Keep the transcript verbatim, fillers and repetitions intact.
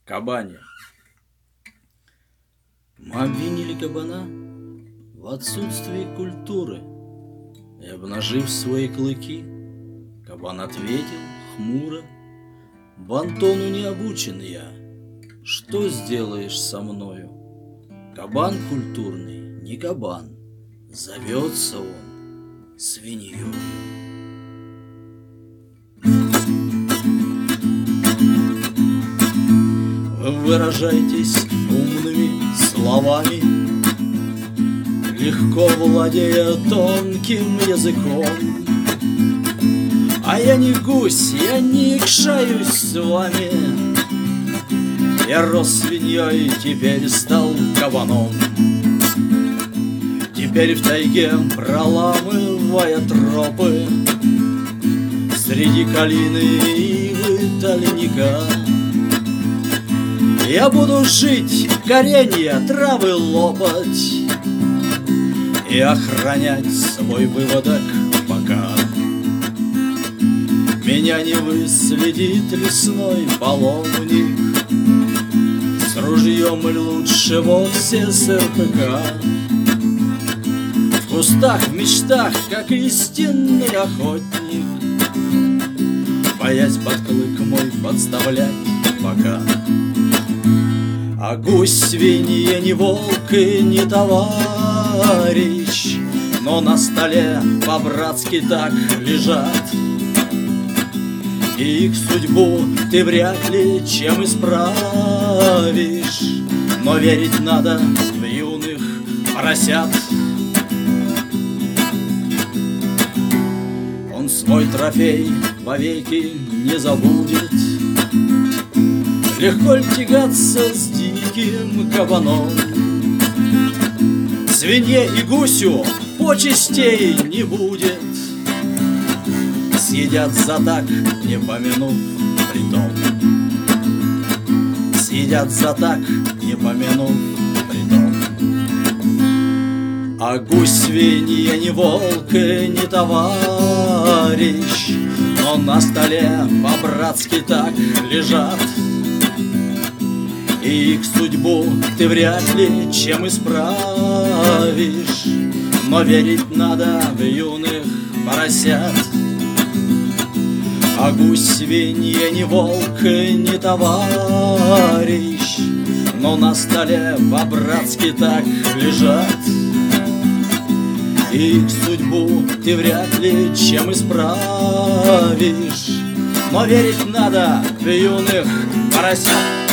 Кабане. Мы обвинили кабана в отсутствии культуры, и, обнажив свои клыки, кабан ответил хмуро: «Бантону не обучен я, что сделаешь со мною? Кабан культурный не кабан, зовется он свиньей». Вы выражаетесь умными словами, легко владея тонким языком. А я не гусь, я не икшаюсь с вами. Я рос свиньей, теперь стал кабаном. Теперь в тайге, проламывая тропы, среди калины, ивы, толеника, я буду жить, коренья, травы лопать и охранять свой выводок, пока меня не выследит лесной паломник с ружьем, или лучше вовсе с эр пэ ка. В кустах, в мечтах, как истинный охотник, боясь под клык мой подставлять пока. А гусь свинья не волк и не товарищ, но на столе по-братски так лежат, и их судьбу ты вряд ли чем исправишь, но верить надо в юных поросят. Он свой трофей вовеки не забудет, легко ль тягаться с диким кабаном? Свинье и гусю почестей не будет, съедят за так, не помянув притом. Съедят за так, не помянув притом. А гусь свинья не волк и не товарищ, но на столе по-братски так лежат, и их судьбу ты вряд ли чем исправишь, но верить надо в юных поросят. А гусь свинья не волк и не товарищ, но на столе по-братски так лежат, и их судьбу ты вряд ли чем исправишь, но верить надо в юных поросят.